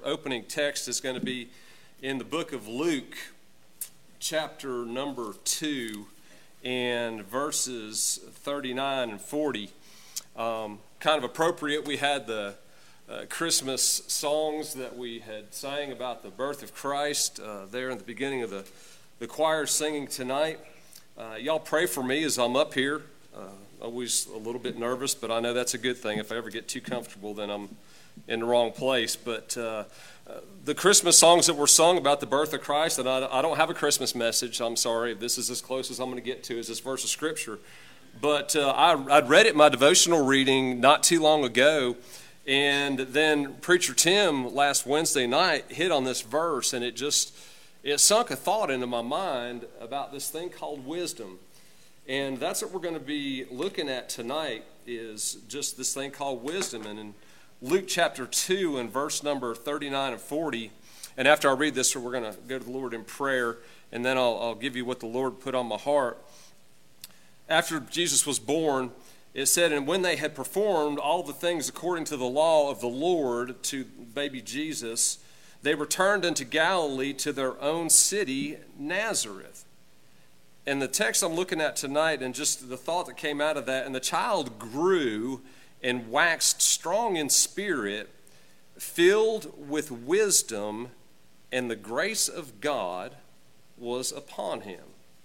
opening text is going to be in the book of Luke, chapter number 2, and verses 39 and 40. Kind of appropriate, we had the Christmas songs that we had sang about the birth of Christ there in the beginning of the choir singing tonight. Y'all pray for me as I'm up here. Always a little bit nervous, but I know that's a good thing. If I ever get too comfortable, then I'm in the wrong place. But the Christmas songs that were sung about the birth of Christ, and I don't have a Christmas message. I'm sorry. This is as close as I'm going to get to is this verse of Scripture. But I'd read it in my devotional reading not too long ago, and then Preacher Tim last Wednesday night hit on this verse, and it sunk a thought into my mind about this thing called wisdom. And that's what we're going to be looking at tonight, is just this thing called wisdom. And in Luke chapter 2 and verse number 39 and 40, and after I read this, we're going to go to the Lord in prayer, and then I'll give you what the Lord put on my heart. After Jesus was born, it said, and when they had performed all the things according to the law of the Lord to baby Jesus, they returned into Galilee to their own city, Nazareth. And the text I'm looking at tonight, and just the thought that came out of that, and the child grew and waxed strong in spirit, filled with wisdom, and the grace of God was upon him.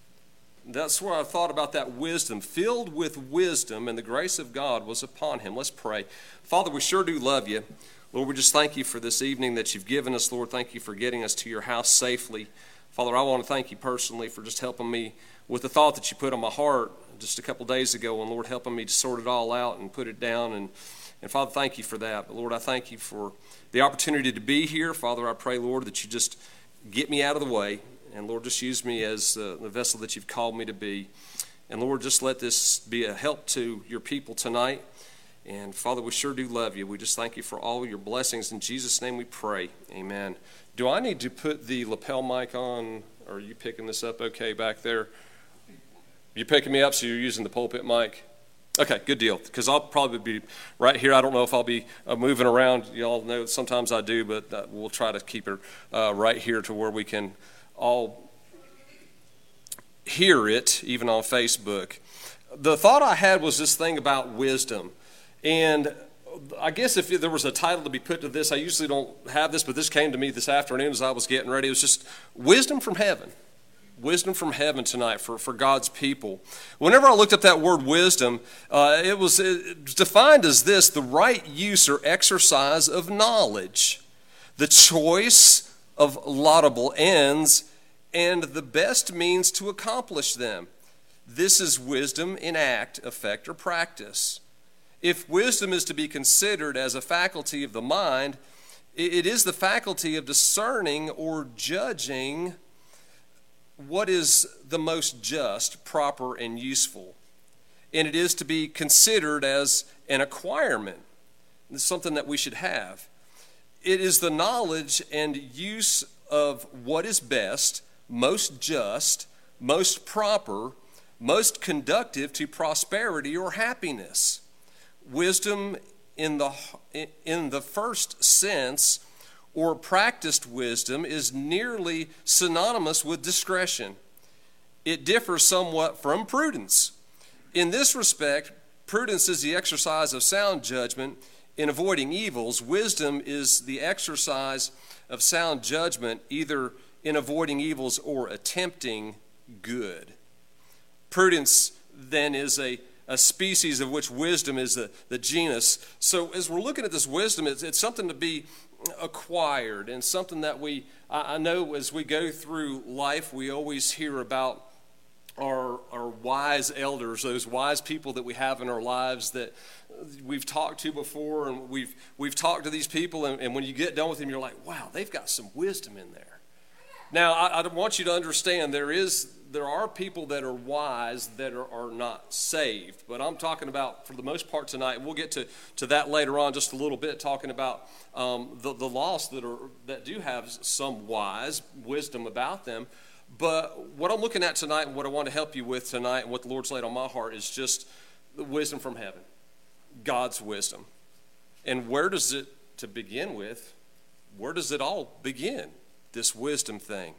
That's where I thought about that wisdom, filled with wisdom, and the grace of God was upon him. Let's pray. Father, we sure do love you. Lord, we just thank you for this evening that you've given us. Lord, thank you for getting us to your house safely. Father, I want to thank you personally for just helping me with the thought that you put on my heart just a couple days ago, and Lord, helping me to sort it all out and put it down. And Father, thank you for that. But Lord, I thank you for the opportunity to be here. Father, I pray, Lord, that you just get me out of the way. And Lord, just use me as the vessel that you've called me to be. And Lord, just let this be a help to your people tonight. And Father, we sure do love you. We just thank you for all your blessings. In Jesus' name we pray. Amen. Do I need to put the lapel mic on? Or are you picking this up okay back there? You're picking me up, so you're using the pulpit mic? Okay, good deal. Because I'll probably be right here. I don't know if I'll be moving around. You all know sometimes I do, but we'll try to keep it right here to where we can all hear it, even on Facebook. The thought I had was this thing about wisdom. And I guess if there was a title to be put to this, I usually don't have this, but this came to me this afternoon as I was getting ready. It was just wisdom from heaven. Wisdom from heaven tonight for God's people. Whenever I looked up that word wisdom, it was defined as this: the right use or exercise of knowledge, the choice of laudable ends, and the best means to accomplish them. This is wisdom in act, effect, or practice. If wisdom is to be considered as a faculty of the mind, it is the faculty of discerning or judging what is the most just, proper, and useful. And it is to be considered as an acquirement. It's something that we should have. It is the knowledge and use of what is best, most just, most proper, most conducive to prosperity or happiness. Wisdom in the first sense, or practiced wisdom, is nearly synonymous with discretion. It differs somewhat from prudence. In this respect, prudence is the exercise of sound judgment in avoiding evils. Wisdom is the exercise of sound judgment either in avoiding evils or attempting good. Prudence, then, is a species of which wisdom is the genus. So as we're looking at this wisdom, it's something to be acquired, and something that I know as we go through life, we always hear about our wise elders, those wise people that we have in our lives that we've talked to before, and we've talked to these people, and when you get done with them, you're like, wow, they've got some wisdom in there. Now, I want you to understand there are people that are wise that are not saved, but I'm talking about, for the most part tonight, and we'll get to that later on just a little bit, talking about the lost that do have some wise wisdom about them. But what I'm looking at tonight, and what I want to help you with tonight, and what the Lord's laid on my heart, is just the wisdom from heaven, God's wisdom. And where does it, to begin with, where does it all begin, this wisdom thing?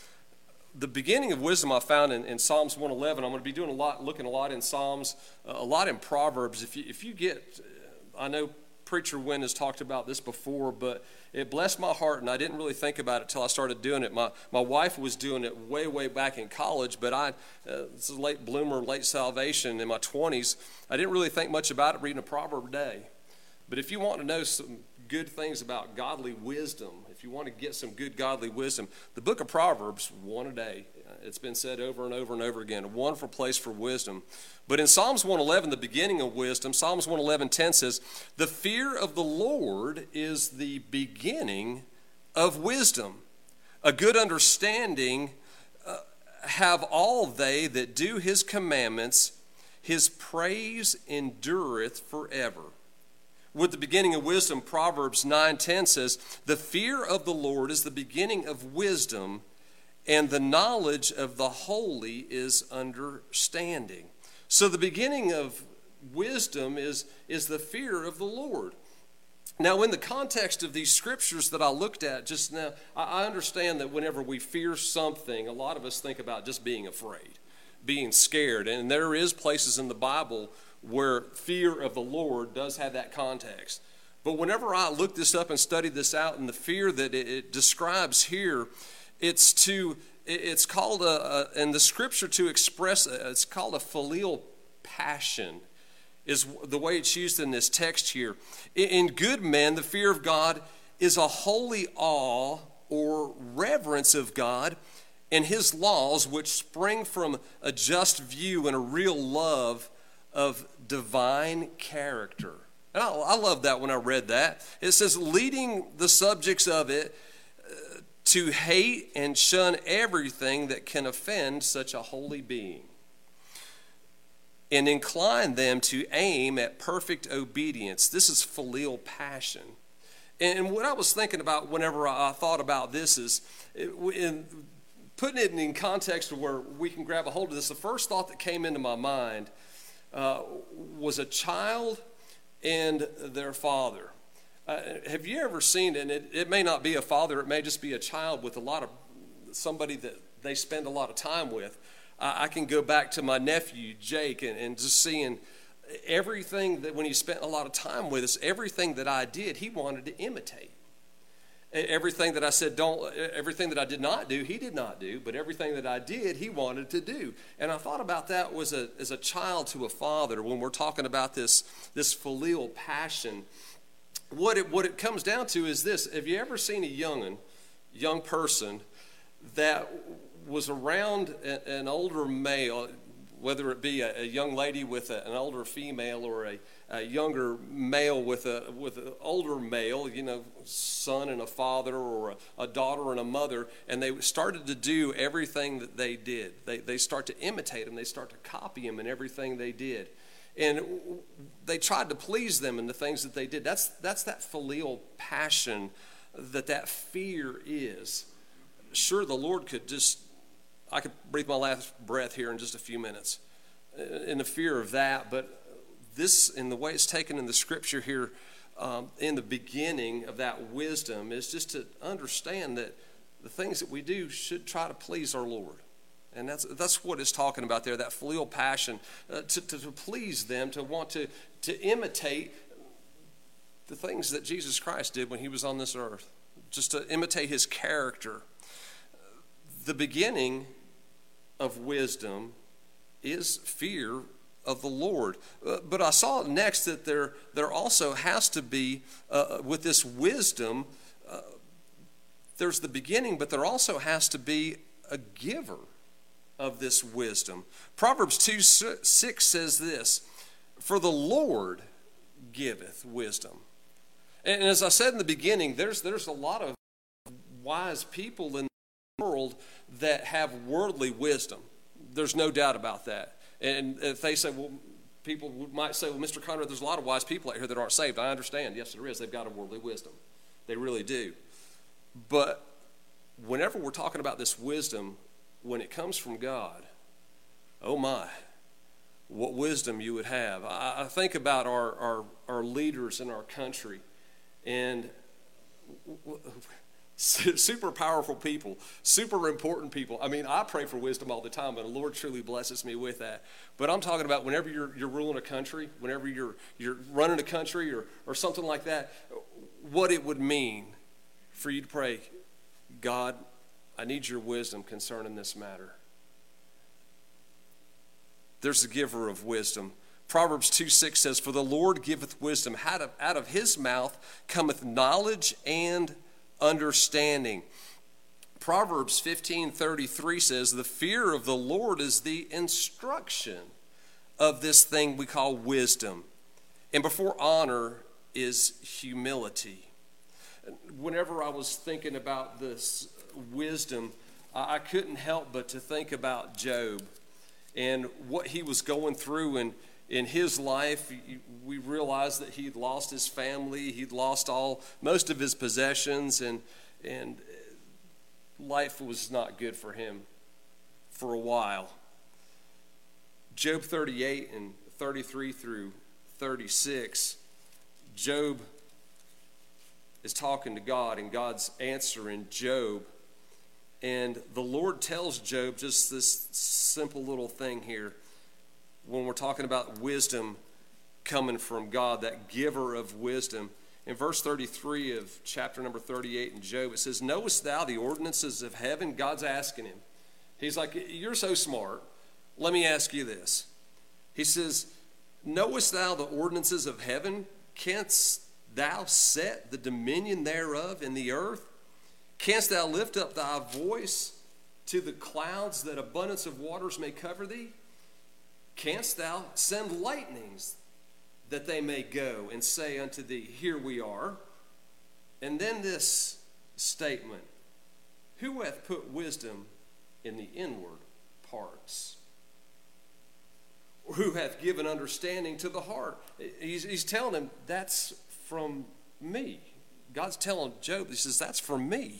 The beginning of wisdom I found in Psalms 111. I'm going to be doing looking a lot in Psalms, a lot in Proverbs. If you get, I know Preacher Wynn has talked about this before, but it blessed my heart, and I didn't really think about it till I started doing it. My wife was doing it way back in college, but this is a late bloomer, late salvation in my 20s. I didn't really think much about it, reading a proverb a day. But if you want to know some good things about godly wisdom, if you want to get some good godly wisdom, the book of Proverbs, one a day. It's been said over and over and over again, a wonderful place for wisdom. But in Psalms 111, the beginning of wisdom, Psalms 111:10 says, "The fear of the Lord is the beginning of wisdom. A good understanding have all they that do his commandments. His praise endureth forever." With the beginning of wisdom, Proverbs 9:10 says, "The fear of the Lord is the beginning of wisdom, and the knowledge of the holy is understanding." So the beginning of wisdom is the fear of the Lord. Now, in the context of these scriptures that I looked at just now, I understand that whenever we fear something, a lot of us think about just being afraid, being scared. And there is places in the Bible where fear of the Lord does have that context. But whenever I look this up and study this out, and the fear that it describes here, it's called in the scripture to express, it's called a filial passion, is the way it's used in this text here. In good men, the fear of God is a holy awe or reverence of God and his laws, which spring from a just view and a real love of divine character. And I love that when I read that. It says, leading the subjects of it to hate and shun everything that can offend such a holy being, and incline them to aim at perfect obedience. This is filial passion. And what I was thinking about whenever I thought about this is, in putting it in context of where we can grab a hold of this, the first thought that came into my mind was a child and their father. Have you ever seen, and it may not be a father, it may just be a child with somebody that they spend a lot of time with. I can go back to my nephew, Jake, and just seeing everything that when he spent a lot of time with us, everything that I did, he wanted to imitate. Everything that I said everything that I did not do, he did not do, but everything that I did, he wanted to do. And I thought about that as a child to a father when we're talking about this filial passion. What it comes down to is this: have you ever seen a young person that was around an older male, whether it be a young lady with an older female or a younger male with an older male, son and a father, or a daughter and a mother, and they started to do everything that they did. They start to imitate them. They start to copy them in everything they did. And they tried to please them in the things that they did. That's that filial passion that fear is. Sure, the Lord I could breathe my last breath here in just a few minutes in the fear of that, but this, in the way it's taken in the scripture here, in the beginning of that wisdom, is just to understand that the things that we do should try to please our Lord. And that's what it's talking about there, that filial passion, to please them, to want to imitate the things that Jesus Christ did when he was on this earth, just to imitate his character. The beginning of wisdom is fear of the Lord. But I saw next that there also has to be, with this wisdom, there's the beginning, but there also has to be a giver of this wisdom. Proverbs 2:6 says this: "For the Lord giveth wisdom." And as I said in the beginning, there's a lot of wise people in the world that have worldly wisdom. There's no doubt about that. And if they say, people might say, well, Mr. Conrad, there's a lot of wise people out here that aren't saved. I understand. Yes, there is. They've got a worldly wisdom. They really do. But whenever we're talking about this wisdom, when it comes from God, oh my, what wisdom you would have. I think about our leaders in our country, and super powerful people, super important people. I mean, I pray for wisdom all the time, and the Lord truly blesses me with that. But I'm talking about whenever you're ruling a country, whenever you're running a country or something like that, what it would mean for you to pray, God, I need your wisdom concerning this matter. There's the giver of wisdom. Proverbs 2:6 says, for the Lord giveth wisdom. Out of his mouth cometh knowledge and understanding. Proverbs 15:33 says, the fear of the Lord is the instruction of this thing we call wisdom. And before honor is humility. Whenever I was thinking about this wisdom, I couldn't help but to think about Job and what he was going through in his life. We realized that he'd lost his family, he'd lost most of his possessions, and life was not good for him for a while. Job 38 and 33 through 36, Job is talking to God, and God's answering Job. And the Lord tells Job just this simple little thing here. When we're talking about wisdom coming from God, that giver of wisdom. In verse 33 of chapter number 38 in Job, it says, knowest thou the ordinances of heaven? God's asking him. He's like, you're so smart. Let me ask you this. He says, knowest thou the ordinances of heaven? Canst thou set the dominion thereof in the earth? Canst thou lift up thy voice to the clouds, that abundance of waters may cover thee? Canst thou send lightnings, that they may go and say unto thee, here we are? And then this statement, who hath put wisdom in the inward parts? Or who hath given understanding to the heart? He's telling him, that's from me. God's telling Job, he says, that's from me.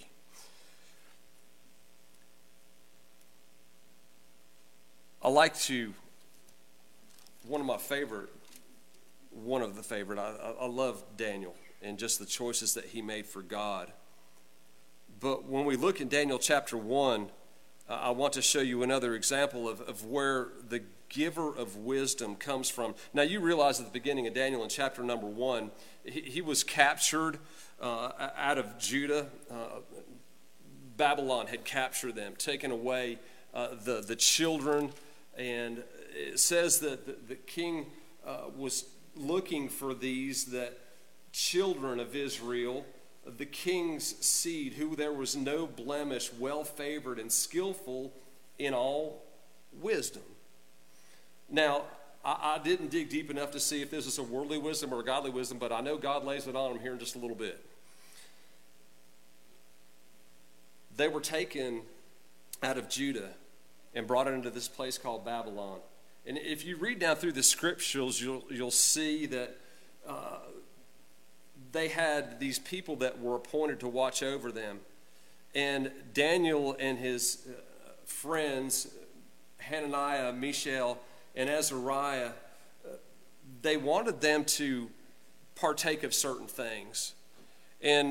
I like to, one of the favorite, I love Daniel and just the choices that he made for God. But when we look in Daniel chapter 1, I want to show you another example of where the giver of wisdom comes from. Now, you realize at the beginning of Daniel in chapter number 1, he was captured out of Judah. Babylon had captured them, taken away the children. And it says that the king was looking for that children of Israel, the king's seed, who there was no blemish, well-favored and skillful in all wisdom. Now, I didn't dig deep enough to see if this is a worldly wisdom or a godly wisdom, but I know God lays it on them here in just a little bit. They were taken out of Judah and brought into this place called Babylon. And if you read down through the scriptures, you'll see that they had these people that were appointed to watch over them. And Daniel and his friends, Hananiah, Mishael, and Azariah, they wanted them to partake of certain things. And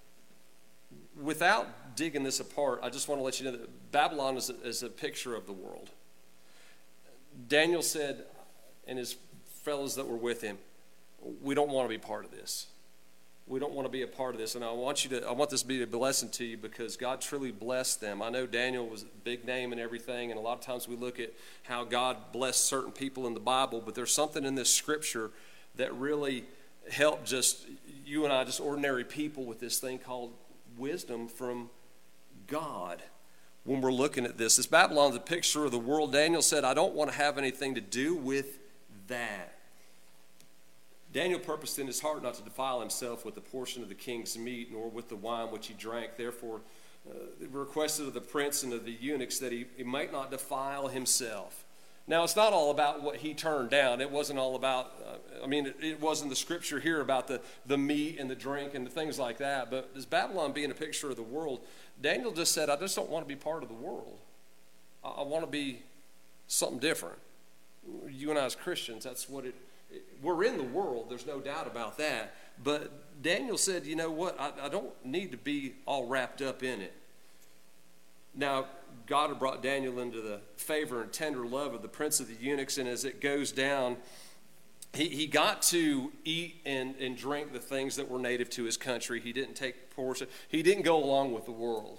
without digging this apart, I just want to let you know that Babylon is a picture of the world. Daniel said, and his fellows that were with him, we don't want to be part of this. We don't want to be a part of this. And I want this to be a blessing to you, because God truly blessed them. I know Daniel was a big name and everything, and a lot of times we look at how God blessed certain people in the Bible, but there's something in this scripture that really helped just you and I, just ordinary people, with this thing called wisdom from God. When we're looking at this Babylon's a picture of the world. Daniel said, I don't want to have anything to do with that. Daniel purposed in his heart not to defile himself with the portion of the king's meat, nor with the wine which he drank. Therefore, requested of the prince and of the eunuchs that he might not defile himself. Now, it's not all about what he turned down. It wasn't all about, it wasn't the scripture here about the meat and the drink and the things like that. But as Babylon being a picture of the world, Daniel just said, I just don't want to be part of the world. I want to be something different. You and I as Christians, that's what it We're in the world, there's no doubt about that. But Daniel said, you know what, I don't need to be all wrapped up in it. Now, God had brought Daniel into the favor and tender love of the prince of the eunuchs, and as it goes down, he got to eat and drink the things that were native to his country. He didn't take portion. He didn't go along with the world.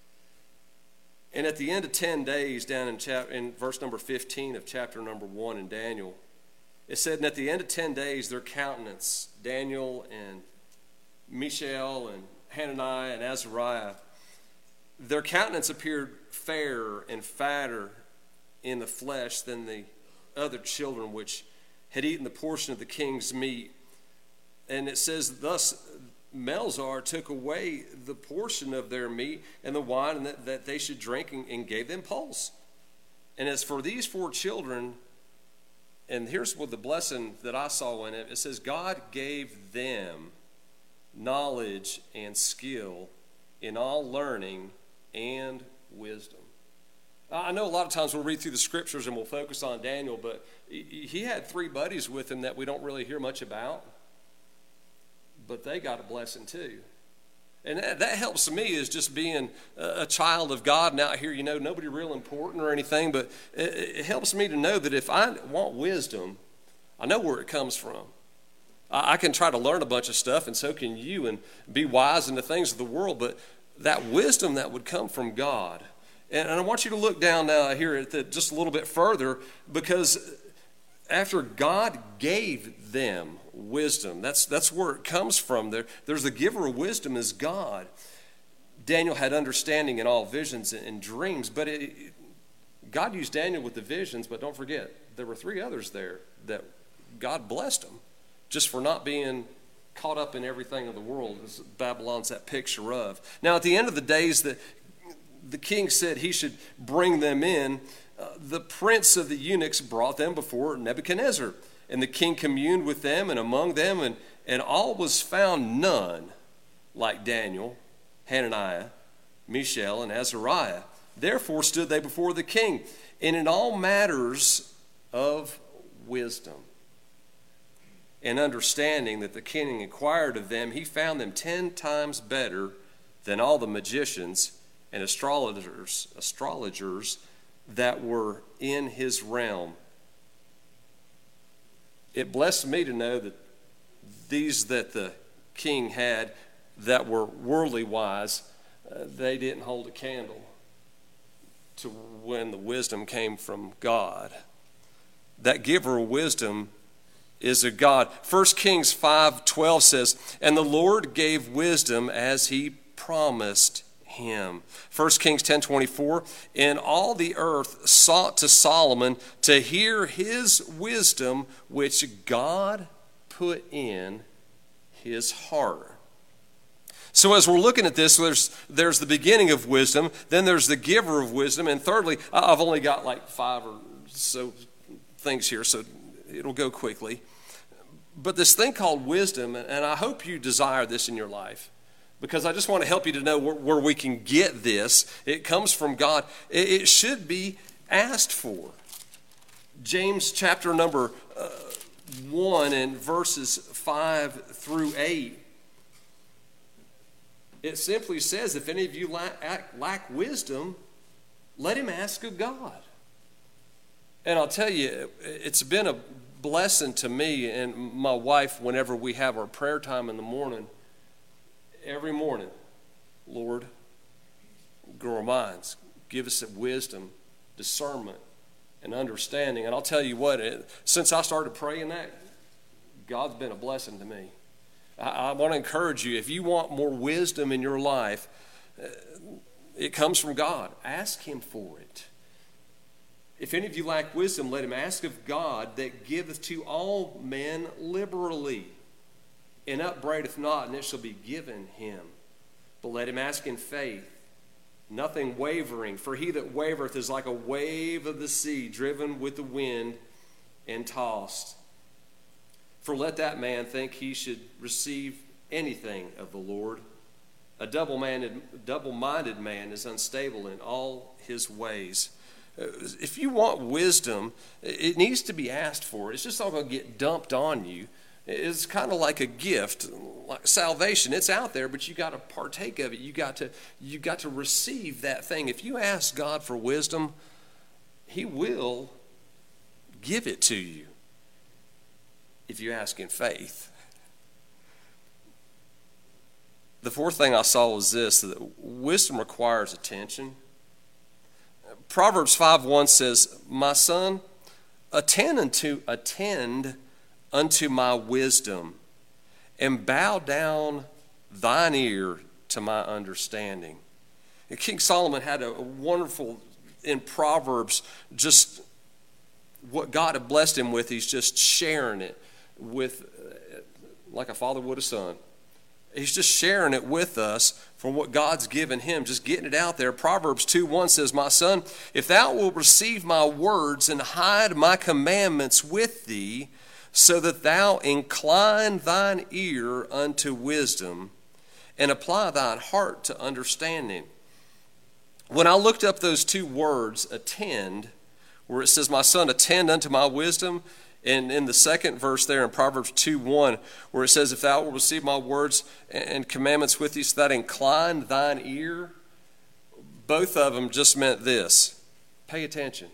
And at the end of 10 days, down in verse number 15 of chapter number 1 in Daniel, it said, and at the end of 10 days, their countenance, Daniel and Mishael and Hananiah and Azariah, their countenance appeared fairer and fatter in the flesh than the other children which had eaten the portion of the king's meat. And it says, thus Melzar took away the portion of their meat and the wine that they should drink, and gave them pulse. And as for these 4 children, and here's what the blessing that I saw in it, it says, God gave them knowledge and skill in all learning and wisdom. I know a lot of times we'll read through the scriptures and we'll focus on Daniel, but he had 3 buddies with him that we don't really hear much about, but they got a blessing too. And that helps me as just being a child of God and out here, you know, nobody real important or anything, but it helps me to know that if I want wisdom, I know where it comes from. I can try to learn a bunch of stuff, and so can you, and be wise in the things of the world, but that wisdom that would come from God. And I want you to look down now here at just a little bit further, because after God gave them wisdom, that's where it comes from. There's the giver of wisdom is God. Daniel had understanding in all visions and dreams, but God used Daniel with the visions, but don't forget, there were 3 others there that God blessed them just for not being caught up in everything of the world, as Babylon's that picture of. Now, at the end of the days, the king said he should bring them in. The prince of the eunuchs brought them before Nebuchadnezzar, and the king communed with them and among them, and all was found none like Daniel, Hananiah, Mishael, and Azariah. Therefore stood they before the king, and in all matters of wisdom and understanding that the king inquired of them, he found them 10 times better than all the magicians and astrologers that were in his realm. It blessed me to know that these that the king had that were worldly wise, they didn't hold a candle to when the wisdom came from God. That giver of wisdom is a God. 1 Kings 5:12 says, and the Lord gave wisdom as he promised him. 1 Kings 10:24, and all the earth sought to Solomon to hear his wisdom, which God put in his heart. So as we're looking at this, there's the beginning of wisdom, then there's the giver of wisdom, and thirdly, I've only got like 5 or so things here, so it'll go quickly. But this thing called wisdom, and I hope you desire this in your life, because I just want to help you to know where we can get this. It comes from God. It should be asked for. James chapter number 1 and verses 5 through 8. It simply says, if any of you lack wisdom, let him ask of God. And I'll tell you, it's been a blessing to me and my wife whenever we have our prayer time in the morning. Every morning, Lord, grow our minds. Give us wisdom, discernment, and understanding. And I'll tell you what, since I started praying that, God's been a blessing to me. I want to encourage you, if you want more wisdom in your life, it comes from God. Ask him for it. If any of you lack wisdom, let him ask of God that giveth to all men liberally, and upbraideth not, and it shall be given him. But let him ask in faith, nothing wavering. For he that wavereth is like a wave of the sea, driven with the wind and tossed. For let that man think he should receive anything of the Lord. A double-minded man is unstable in all his ways. If you want wisdom, it needs to be asked for. It's just not going to get dumped on you. It's kind of like a gift, like salvation. It's out there, but you got to partake of it. You got to receive that thing. If you ask God for wisdom, He will give it to you if you ask in faith. The fourth thing I saw was this, that wisdom requires attention. Proverbs 5:1 says, "My son, attend unto my wisdom, and bow down thine ear to my understanding." And King Solomon had a wonderful, in Proverbs, just what God had blessed him with, he's just sharing it with, like a father would a son. He's just sharing it with us from what God's given him, just getting it out there. Proverbs 2:1 says, "My son, if thou wilt receive my words and hide my commandments with thee, so that thou incline thine ear unto wisdom and apply thine heart to understanding." When I looked up those two words, attend, where it says, "My son, attend unto my wisdom," and in the second verse there in Proverbs 2:1, where it says, "If thou wilt receive my words and commandments with thee, so that incline thine ear," both of them just meant this: pay attention.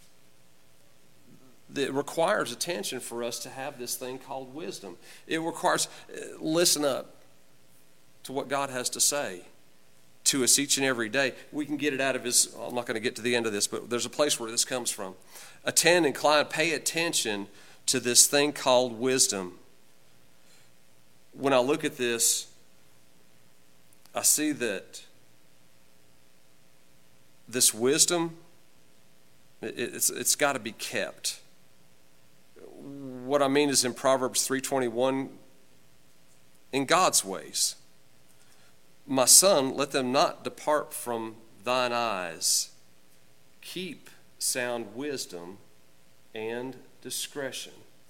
It requires attention for us to have this thing called wisdom. It requires, listen up to what God has to say to us each and every day. We can get it out of his, I'm not going to get to the end of this, but there's a place where this comes from. Attend, incline, pay attention to this thing called wisdom. When I look at this, I see that this wisdom, it's got to be kept. What I mean is in Proverbs 3:21, in God's ways. "My son, let them not depart from thine eyes. Keep sound wisdom and discretion."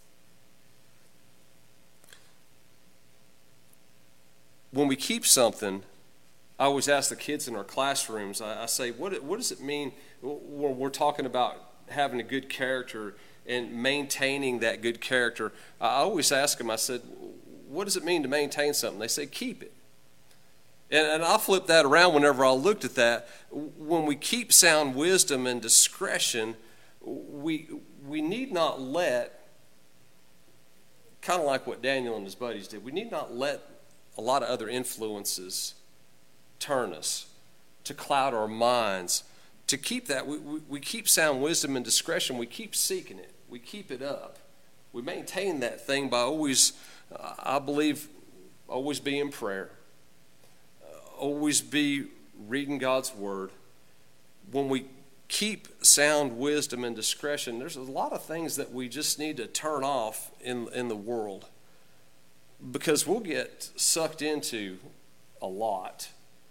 When we keep something, I always ask the kids in our classrooms, I say, what does it mean when we're talking about having a good character and maintaining that good character? I always ask them, I said, what does it mean to maintain something? They say, keep it. And I'll flip that around whenever I looked at that. When we keep sound wisdom and discretion, we need not let, kind of like what Daniel and his buddies did, we need not let a lot of other influences turn us, to cloud our minds. To keep that, we keep sound wisdom and discretion. We keep seeking it. We keep it up. We maintain that thing by always, I believe, always be in prayer. Always be reading God's word. When we keep sound wisdom and discretion, there's a lot of things that we just need to turn off in the world, because we'll get sucked into a lot.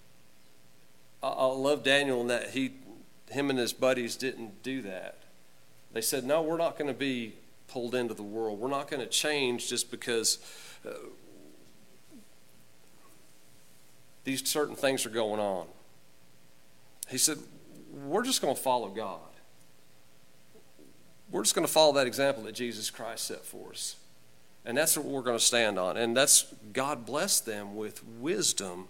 I love Daniel in that him and his buddies didn't do that. They said, no, we're not going to be pulled into the world. We're not going to change just because these certain things are going on. He said, we're just going to follow God. We're just going to follow that example that Jesus Christ set for us. And that's what we're going to stand on. And that's, God blessed them with wisdom.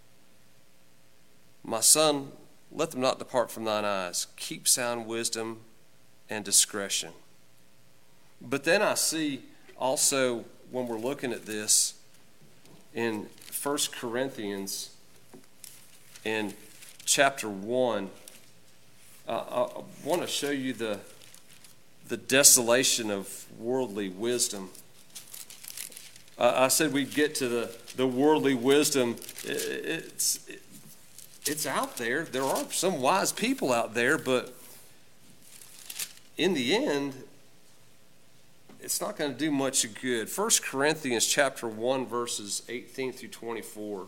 My son, let them not depart from thine eyes. Keep sound wisdom and discretion. But then I see also, when we're looking at this, in 1 Corinthians, in chapter 1, I want to show you the desolation of worldly wisdom. I said we'd get to the worldly wisdom. It's out there. There are some wise people out there, but in the end, it's not going to do much good. 1 Corinthians chapter 1, verses 18 through 24.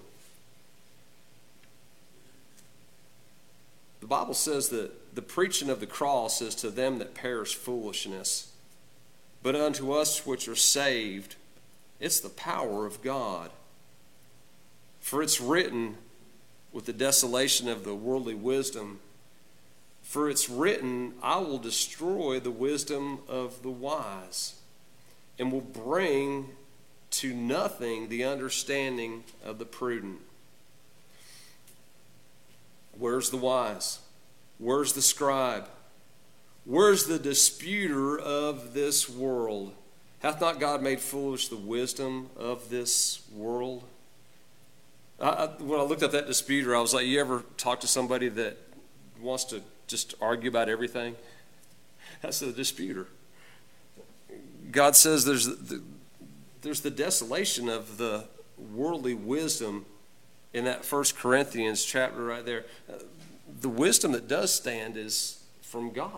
The Bible says that the preaching of the cross is to them that perish foolishness, but unto us which are saved, it's the power of God. For it's written, with the desolation of the worldly wisdom, For it's written, I will destroy the wisdom of the wise, and will bring to nothing the understanding of the prudent. Where's the wise? Where's the scribe? Where's the disputer of this world? Hath not God made foolish the wisdom of this world? When I looked at that disputer, I was like, you ever talk to somebody that wants to just argue about everything? That's the disputer. God says there's the desolation of the worldly wisdom in that 1 Corinthians chapter right there. The wisdom that does stand is from God.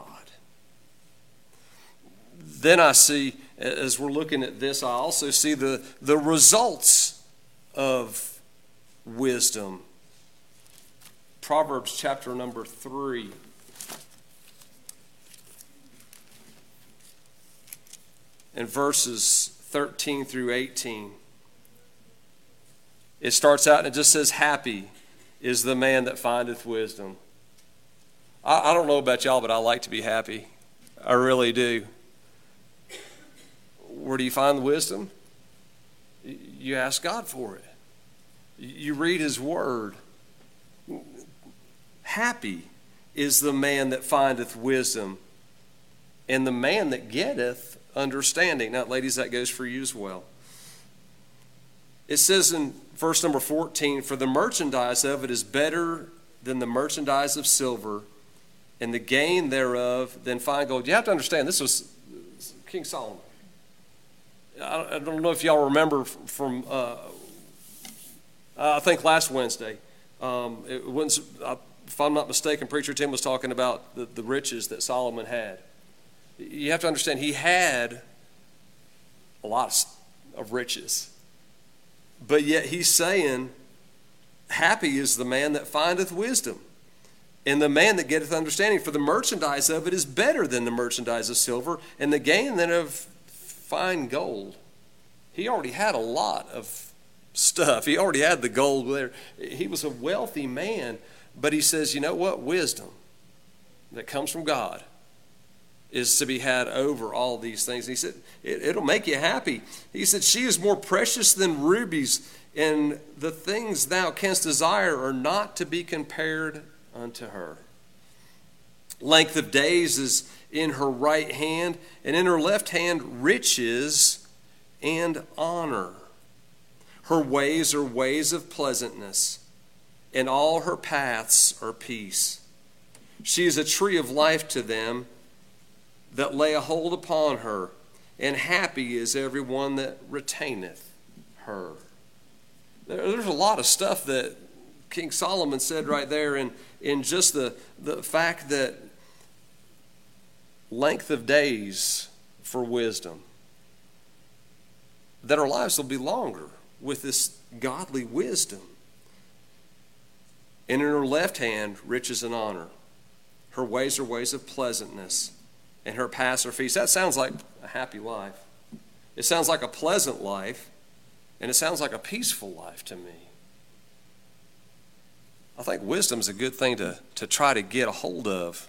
Then I see, as we're looking at this, I also see the results of wisdom. Proverbs chapter number 3. And verses 13 through 18. It starts out and it just says, happy is the man that findeth wisdom. I don't know about y'all, but I like to be happy. I really do. Where do you find the wisdom? You ask God for it. You read his word. Happy is the man that findeth wisdom, and the man that getteth understanding. Now, ladies, that goes for you as well. It says in verse number 14, for the merchandise of it is better than the merchandise of silver, and the gain thereof than fine gold. You have to understand, this was King Solomon. I don't know if y'all remember from, I think last Wednesday, if I'm not mistaken, Preacher Tim was talking about the riches that Solomon had. You have to understand, he had a lot of riches. But yet he's saying, happy is the man that findeth wisdom, and the man that getteth understanding. For the merchandise of it is better than the merchandise of silver, and the gain than of fine gold. He already had a lot of stuff. He already had the gold there. He was a wealthy man. But he says, you know what? Wisdom that comes from God is to be had over all these things. And he said, it'll make you happy. He said, she is more precious than rubies, and the things thou canst desire are not to be compared unto her. Length of days is in her right hand, and in her left hand riches and honor. Her ways are ways of pleasantness, and all her paths are peace. She is a tree of life to them that lay a hold upon her, and happy is everyone that retaineth her. There's a lot of stuff that King Solomon said right there in just the fact that length of days for wisdom, that our lives will be longer with this godly wisdom. And in her left hand, riches and honor. Her ways are ways of pleasantness, and her paths are peace. That sounds like a happy life. It sounds like a pleasant life, and it sounds like a peaceful life to me. I think wisdom is a good thing to try to get a hold of.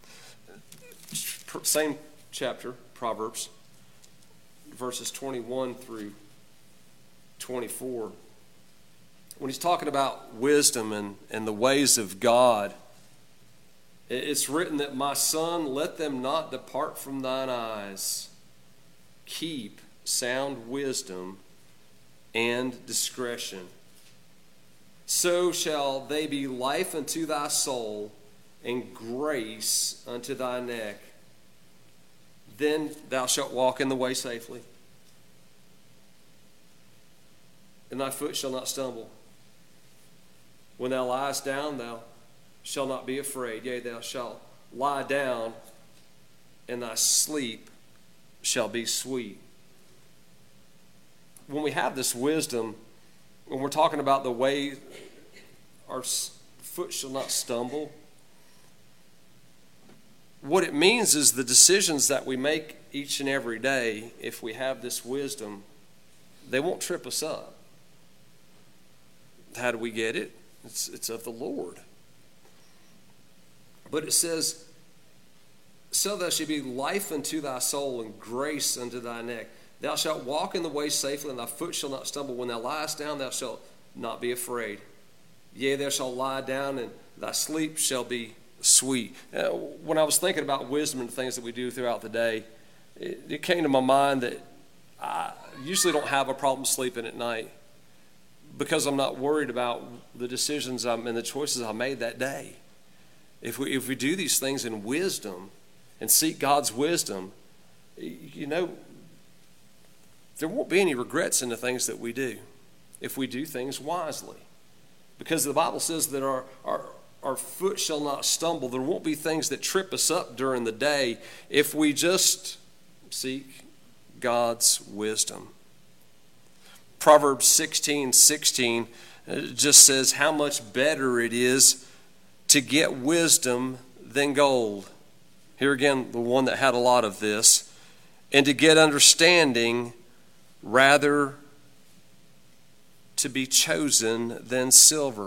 Same chapter, Proverbs, verses 21 through 24. When he's talking about wisdom and the ways of God, it's written that, my son, let them not depart from thine eyes. Keep sound wisdom and discretion. So shall they be life unto thy soul, and grace unto thy neck. Then thou shalt walk in the way safely, and thy foot shall not stumble. When thou liest down, thou shalt not be afraid. Yea, thou shalt lie down, and thy sleep shall be sweet. When we have this wisdom, when we're talking about the way our foot shall not stumble, what it means is the decisions that we make each and every day, if we have this wisdom, they won't trip us up. How do we get it? It's of the Lord. But it says, so thou shalt be life unto thy soul and grace unto thy neck. Thou shalt walk in the way safely, and thy foot shall not stumble. When thou liest down, thou shalt not be afraid. Yea, thou shalt lie down, and thy sleep shall be sweet. When I was thinking about wisdom and things that we do throughout the day, it came to my mind that I usually don't have a problem sleeping at night because I'm not worried about the decisions and the choices I made that day. If we do these things in wisdom and seek God's wisdom, there won't be any regrets in the things that we do if we do things wisely. Because the Bible says that our foot shall not stumble. There won't be things that trip us up during the day if we just seek God's wisdom. Proverbs 16:16 just says how much better it is to get wisdom than gold. Here again, the one that had a lot of this. And to get understanding rather to be chosen than silver.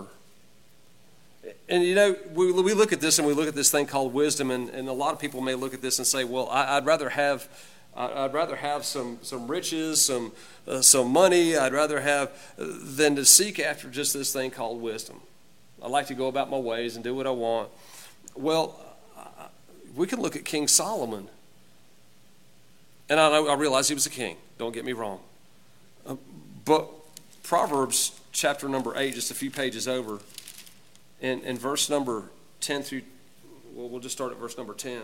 And we look at this and we look at this thing called wisdom, and a lot of people may look at this and say, well, I'd rather have some riches, some money. I'd rather have than to seek after just this thing called wisdom. I like to go about my ways and do what I want. Well, we can look at King Solomon, and I realize he was a king. Don't get me wrong, but Proverbs chapter number 8, just a few pages over, in verse number 10 through, well, we'll just start at verse number 10.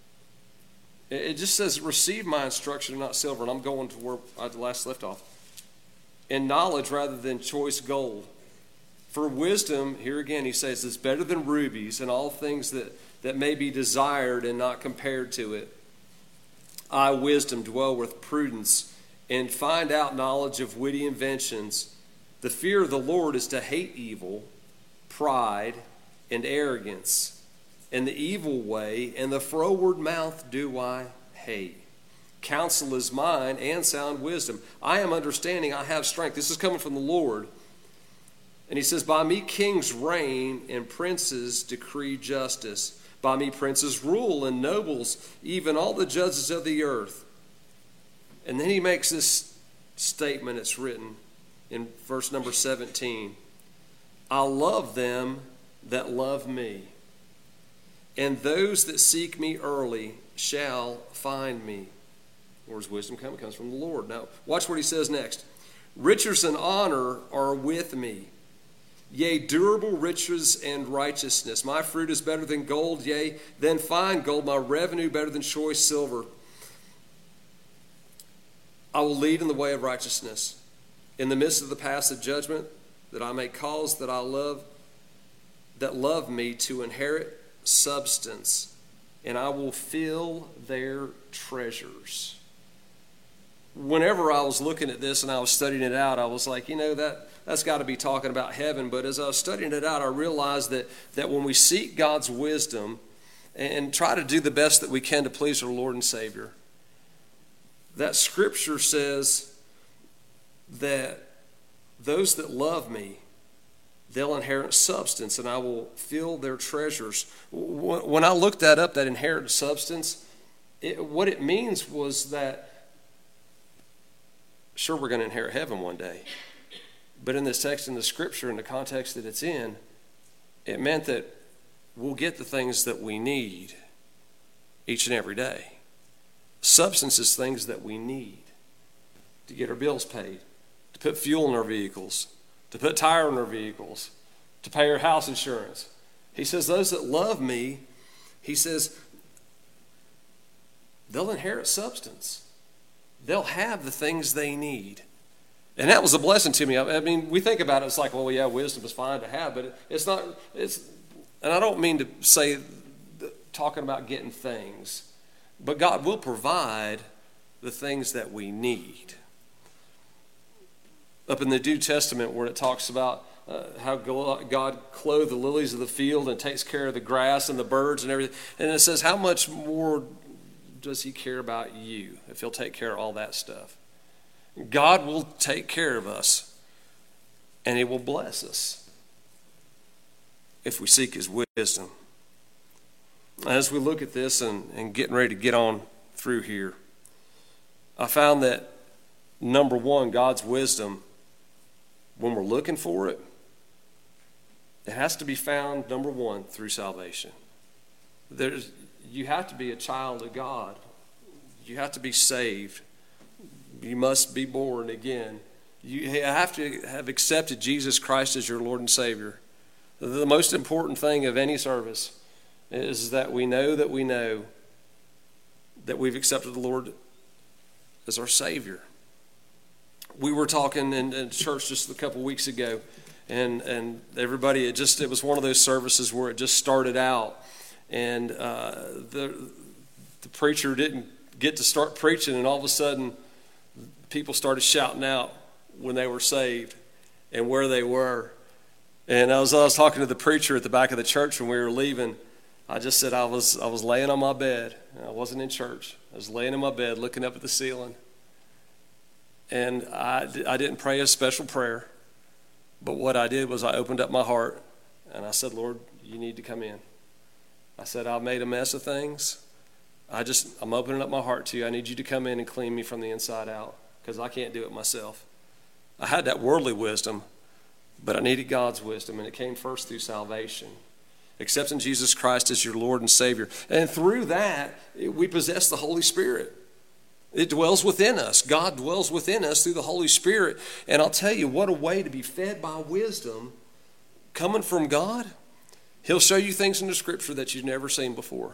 It just says, receive my instruction, not silver. And I'm going to where I last left off. In knowledge rather than choice gold. For wisdom, here again he says, is better than rubies and all things that may be desired and not compared to it. I, wisdom, dwell with prudence and find out knowledge of witty inventions. The fear of the Lord is to hate evil, pride, and arrogance. And the evil way and the froward mouth do I hate. Counsel is mine and sound wisdom. I am understanding, I have strength. This is coming from the Lord. And he says, by me kings reign and princes decree justice. By me princes rule and nobles, even all the judges of the earth. And then he makes this statement. It's written in verse number 17. I love them that love me, and those that seek me early shall find me. Where's wisdom come? It comes from the Lord. Now, watch what he says next. Riches and honor are with me. Yea, durable riches and righteousness. My fruit is better than gold, yea, than fine gold. My revenue better than choice silver. I will lead in the way of righteousness, in the midst of the paths of judgment, that I may cause that love me to inherit substance, and I will fill their treasures. Whenever I was looking at this and I was studying it out, I was like, that's got to be talking about heaven. But as I was studying it out, I realized that when we seek God's wisdom and try to do the best that we can to please our Lord and Savior, that scripture says that those that love me, they'll inherit substance, and I will fill their treasures. When I looked that up, that inherit substance, what it means was that, sure, we're going to inherit heaven one day. But in this text, in the scripture, in the context that it's in, it meant that we'll get the things that we need each and every day. Substance is things that we need to get our bills paid, to put fuel in our vehicles, to put tire in our vehicles, to pay our house insurance. He says, those that love me, he says, they'll inherit substance. They'll have the things they need. And that was a blessing to me. I mean, we think about it, it's like, well, yeah, wisdom is fine to have, but it's not, and I don't mean to say, talking about getting things, but God will provide the things that we need. Up in the New Testament where it talks about how God clothed the lilies of the field and takes care of the grass and the birds and everything. And it says, how much more does he care about you if he'll take care of all that stuff? God will take care of us, and he will bless us if we seek his wisdom. as we look at this and getting ready to get on through here, I found that, number one, God's wisdom, when we're looking for it, it has to be found, number one, through salvation. You have to be a child of God. You have to be saved. You must be born again. You have to have accepted Jesus Christ as your Lord and Savior. The most important thing of any service is that we know that we've accepted the Lord as our Savior. We were talking in church just a couple weeks ago, and everybody, it was one of those services where it just started out, and the preacher didn't get to start preaching, and all of a sudden people started shouting out when they were saved and where they were. And I was talking to the preacher at the back of the church when we were leaving. I just said I was laying on my bed. I wasn't in church. I was laying in my bed looking up at the ceiling. And I didn't pray a special prayer. But what I did was I opened up my heart and I said, Lord, you need to come in. I said, I've made a mess of things. I'm opening up my heart to you. I need you to come in and clean me from the inside out, because I can't do it myself. I had that worldly wisdom, but I needed God's wisdom, and it came first through salvation. Accepting Jesus Christ as your Lord and Savior. And through that, we possess the Holy Spirit. It dwells within us. God dwells within us through the Holy Spirit. And I'll tell you, what a way to be fed by wisdom coming from God. He'll show you things in the Scripture that you've never seen before.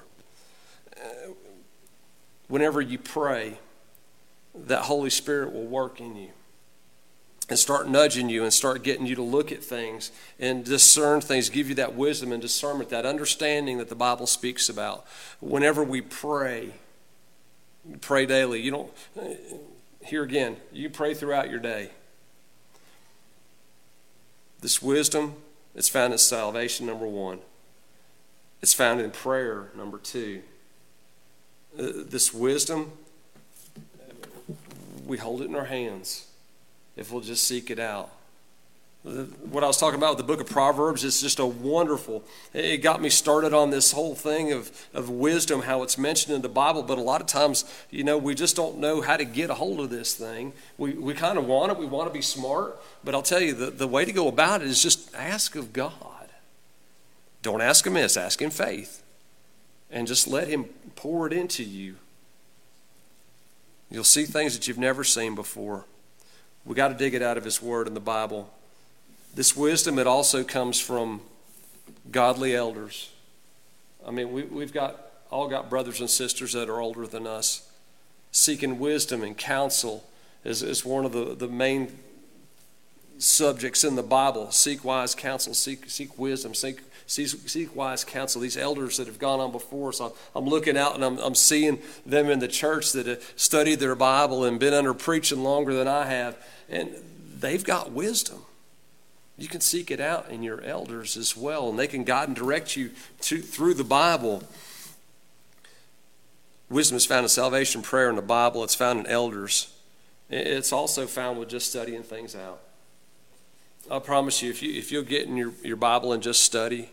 Whenever you pray, that Holy Spirit will work in you and start nudging you and start getting you to look at things and discern things, give you that wisdom and discernment, that understanding that the Bible speaks about. Whenever we pray daily. Here again, you pray throughout your day. This wisdom, it's found in salvation, number one. It's found in prayer, number two. This wisdom, we hold it in our hands if we'll just seek it out. What I was talking about with the book of Proverbs is just it got me started on this whole thing of wisdom, how it's mentioned in the Bible, but a lot of times, we just don't know how to get a hold of this thing. We kind of want it, we want to be smart, but I'll tell you, the way to go about it is just ask of God. Don't ask amiss, ask in faith. And just let him pour it into you. You'll see things that you've never seen before. We got to dig it out of his word in the Bible. This wisdom, it also comes from godly elders. I mean, we've all got brothers and sisters that are older than us. Seeking wisdom and counsel is one of the main subjects in the Bible. Seek wise counsel, seek wisdom, seek wise counsel. These elders that have gone on before us, I'm looking out and I'm seeing them in the church that have studied their Bible and been under preaching longer than I have, and they've got wisdom. You can seek it out in your elders as well, and they can guide and direct you through the Bible. Wisdom is found in salvation, prayer, in the Bible. It's found in elders. It's also found with just studying things out. I promise you, if you'll get in your Bible and just study.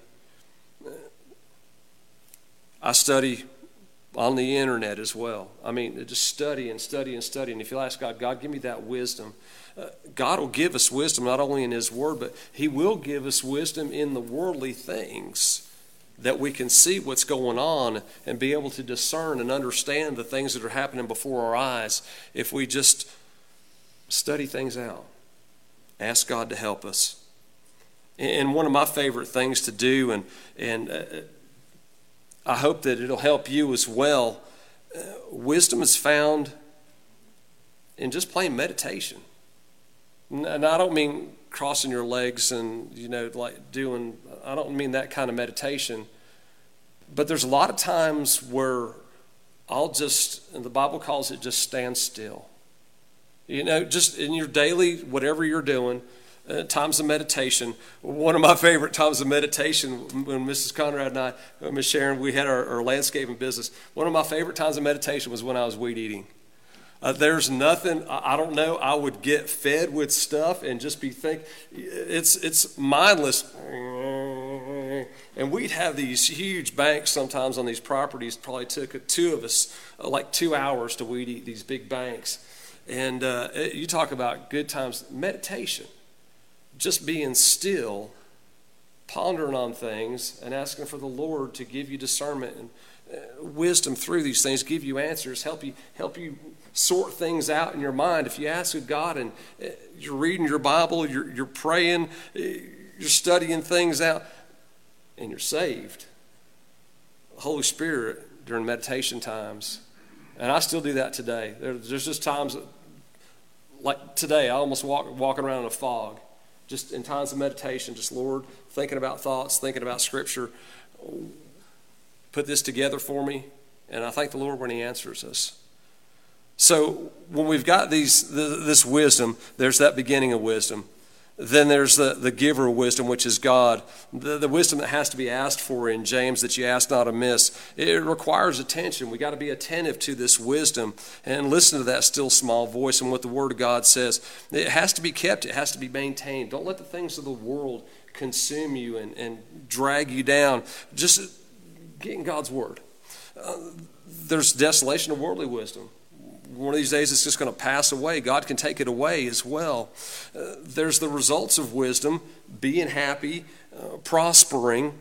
I study on the internet as well. I mean, just study and study and study. And if you'll ask God, give me that wisdom. God will give us wisdom not only in his word, but he will give us wisdom in the worldly things, that we can see what's going on and be able to discern and understand the things that are happening before our eyes if we just study things out. Ask God to help us. And one of my favorite things to do, and I hope that it'll help you as well, wisdom is found in just plain meditation. And I don't mean crossing your legs and, I don't mean that kind of meditation. But there's a lot of times where and the Bible calls it just stand still. Just in your daily, whatever you're doing, times of meditation. One of my favorite times of meditation, when Mrs. Conrad and I, Miss Sharon, we had our landscaping business. One of my favorite times of meditation was when I was weed eating. There's nothing, I don't know, I would get fed with stuff and just be thinking, it's mindless. And we'd have these huge banks sometimes on these properties. Probably took two of us like 2 hours to weed eat these big banks. And you talk about good times, meditation, just being still, pondering on things and asking for the Lord to give you discernment and wisdom through these things, give you answers, help you sort things out in your mind. If you ask of God and you're reading your Bible, you're praying, you're studying things out, and you're saved, the Holy Spirit during meditation times, and I still do that today. There's just times like today, I almost walking around in a fog, just in times of meditation, just Lord, thinking about thoughts, thinking about Scripture. Put this together for me, and I thank the Lord when He answers us. So when we've got this wisdom, there's that beginning of wisdom. Then there's the giver of wisdom, which is God. The wisdom that has to be asked for in James, that you ask not amiss. It requires attention. We got to be attentive to this wisdom and listen to that still small voice and what the Word of God says. It has to be kept. It has to be maintained. Don't let the things of the world consume you and drag you down. Just get in God's Word. There's desolation of worldly wisdom. One of these days it's just going to pass away. God can take it away as well. There's the results of wisdom, being happy, prospering,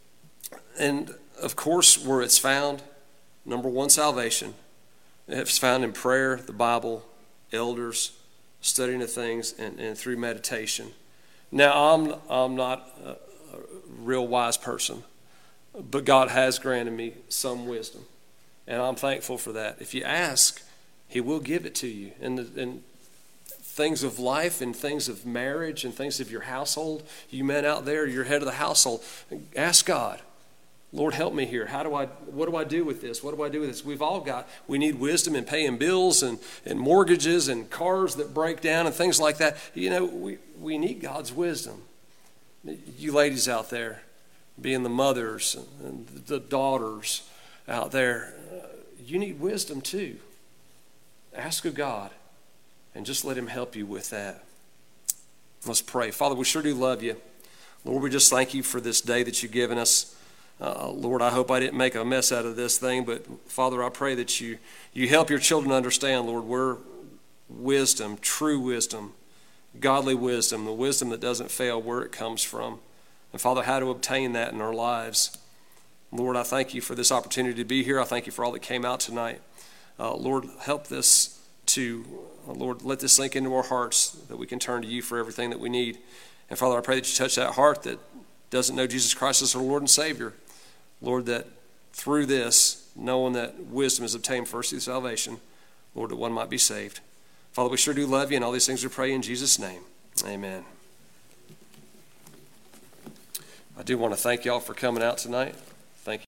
and of course where it's found, number one, salvation. It's found in prayer, the Bible, elders, studying of things, and through meditation. Now I'm not a real wise person, but God has granted me some wisdom, and I'm thankful for that. If you ask, He will give it to you. And things of life and things of marriage and things of your household, you men out there, you're head of the household, ask God, Lord, help me here. What do I do with this? What do I do with this? We need wisdom in paying bills and mortgages and cars that break down and things like that. You know, we need God's wisdom. You ladies out there, being the mothers and the daughters out there, you need wisdom too. Ask of God and just let Him help you with that. Let's pray. Father, we sure do love you. Lord, we just thank you for this day that you've given us. Lord, I hope I didn't make a mess out of this thing, but Father, I pray that you help your children understand, Lord, where wisdom, true wisdom, godly wisdom, the wisdom that doesn't fail, where it comes from. And Father, how to obtain that in our lives. Lord, I thank you for this opportunity to be here. I thank you for all that came out tonight. Lord, help this Lord, let this sink into our hearts that we can turn to you for everything that we need. And Father, I pray that you touch that heart that doesn't know Jesus Christ as our Lord and Savior. Lord, that through this, knowing that wisdom is obtained first through salvation, Lord, that one might be saved. Father, we sure do love you, and all these things we pray in Jesus' name. Amen. I do want to thank y'all for coming out tonight.